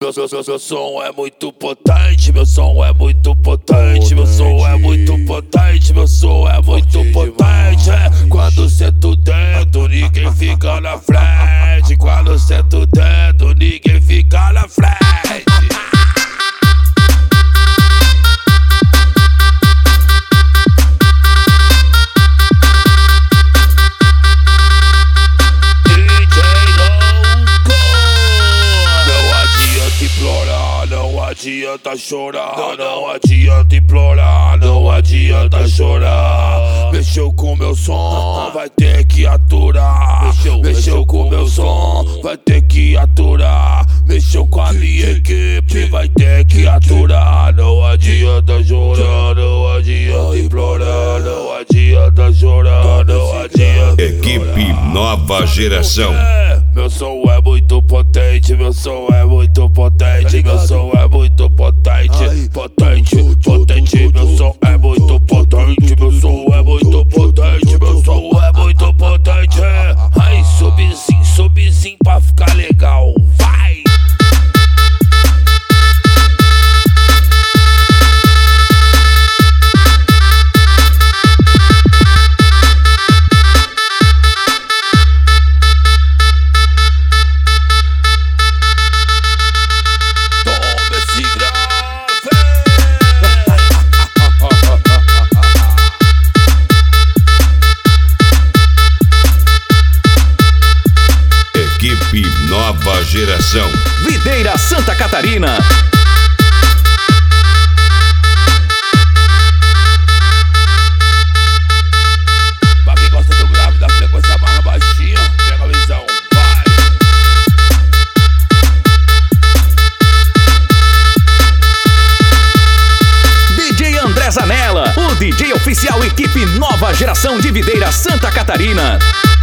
Meu som é muito potente, meu som é muito potente, meu som é muito potente, meu som é muito potente. Quando sento o dedo, ninguém fica na frente. Quando sento o dedo, ninguém fica na frente. Não adianta chorar, não adianta implorar, não adianta chorar. Mexeu com meu som, vai ter que aturar. Mexeu com meu som, vai ter que aturar. Mexeu com a minha equipe, vai ter que aturar. Não adianta chorar, não adianta implorar, não adianta chorar, não adianta. Equipe Nova Geração. Meu som é muito potente, meu som é muito potente, meu som é muito potente, potente, potente, meu som é muito potente, meu som é muito potente, meu som é muito potente. Ai, subzinho pra ficar legal, vai! Equipe Nova Geração. Videira, Santa Catarina. Pra quem gosta do grave da frequência mais baixinha, pega a visão, vai! DJ André Zanella, o DJ oficial Equipe Nova Geração de Videira, Santa Catarina.